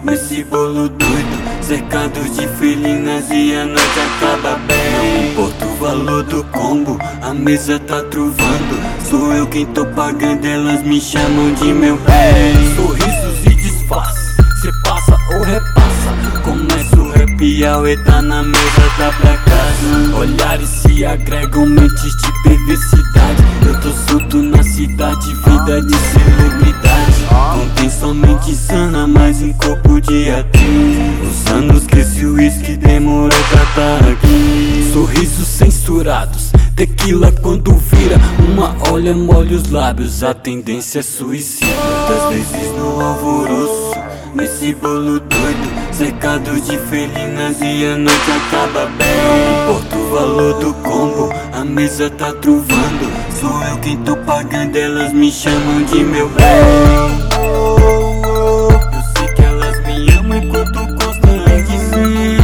nesse bolo doido, cercado de felinas e a noite acaba bem. Não importa o valor do combo, a mesa tá truvando. Sou eu quem tô pagando, elas me chamam de meu bem. Sorrisos e disfarce, cê passa ou repassa. Começa o rap, a Aue tá na mesa, tá pra casa. Olhares se agregam, mentes de perversidade. Eu tô solto na cidade, vida de celebridade. Contém somente sana, mas em corpo de atriz. Os anos que esse whisky demorou pra tá aqui. Sorrisos censurados, tequila quando vira uma olha, molha os lábios, a tendência é suicida. Muitas vezes no alvoroço, nesse bolo doido, cercado de felinas e a noite acaba bem. Não importa o valor do combo, a mesa tá truvando. Sou eu quem tô pagando, elas me chamam de meu bem. Eu sei que elas me amam enquanto constam de mim.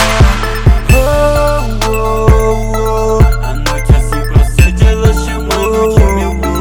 A noite assim procede, elas chamando de meu bem.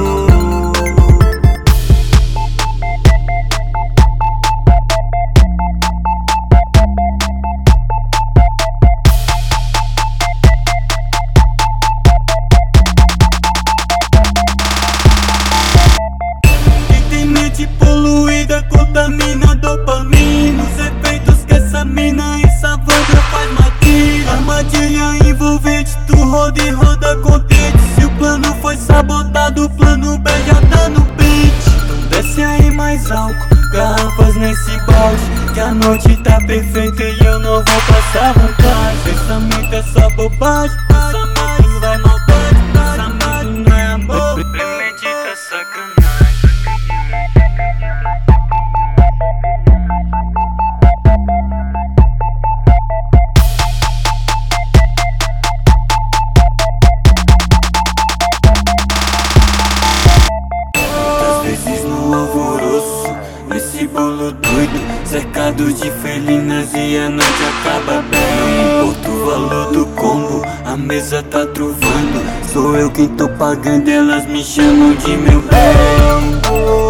Poluída, contamina dopamina. Os efeitos que essa mina em Savandra faz matilha. Armadilha envolvente, tu roda e roda contente. Se o plano foi sabotado, o plano B já tá no pente. Então desce aí mais álcool, garrafas nesse balde, que a noite tá perfeita e eu não vou passar vontade. Pensamento é só bobagem, pensamento vai maldade. Pensamento não é amor, premedita sacanagem. Nesse bolo doido, cercado de felinas e a noite acaba bem. Não importa o valor do combo, a mesa tá truvando. Sou eu quem tô pagando, elas me chamam de meu bem.